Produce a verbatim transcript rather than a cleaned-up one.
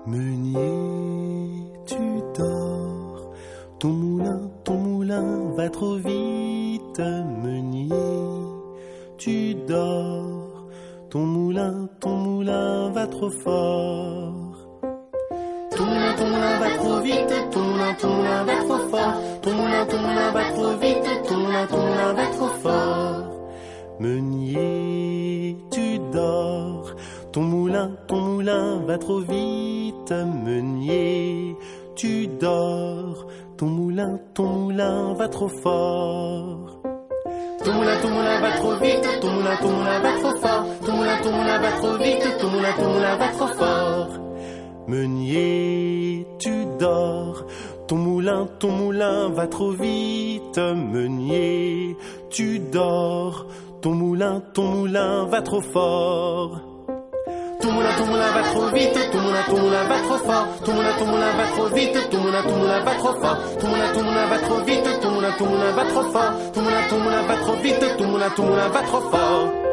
Meunier, tu dors, ton moulin, ton moulin va trop vite. Meunier, tu dors, ton moulin, ton moulin va trop fort. Ton moulin, ton moulin va trop vite, ton moulin, ton moulin va trop fort. Ton moulin, ton moulin va trop vite, ton moulin, ton moulin va trop fort. Meunier, tu dors, ton moulin, ton moulin va trop vite. Meunier, tu dors, ton moulin, ton moulin va trop fort. Ton moulin, ton moulin va trop vite, ton moulin, ton moulin va trop fort. Ton moulin, ton moulin va trop vite, ton moulin, ton moulin va trop fort. Meunier, tu dors, ton moulin, ton moulin va trop vite. Meunier, tu dors, ton moulin, ton moulin va trop fort. Ton moulin, ton moulin va trop vite, ton moulin, ton moulin va trop fort. Ton moulin, ton moulin va trop vite, ton moulin, ton moulin va trop fort. Ton moulin, ton moulin va trop vite, ton moulin, ton moulin va trop fort. Ton moulin, ton moulin va trop vite, ton moulin, ton moulin va trop fort.